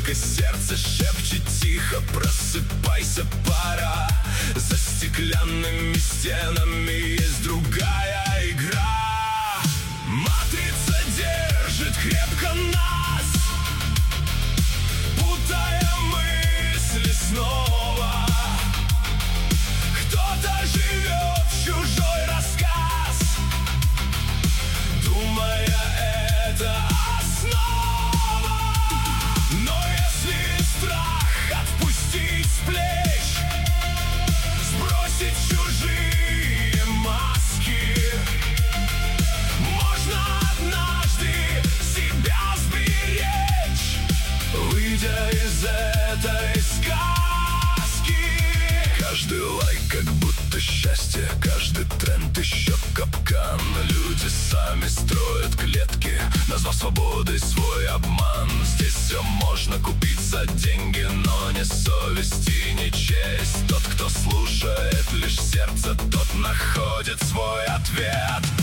только сердце шепчет тихо: просыпайся, пора. За стеклянными стенами есть другая игра. Матрица держит крепко нас, путая мысли снова. Кто-то живет в чужой рассказ, думая, это основа. Но если страх отпустить с плеч, сбросить чужие маски, можно однажды себя сберечь, выйдя из этой сказки. Каждый лайк как будто счастье, каждый тренд еще капкан. Люди сами строят клетки, назвав свободой свой обман. Здесь все можно купить за деньги, но не совесть и не честь. Тот, кто слушает лишь сердце, тот находит свой ответ.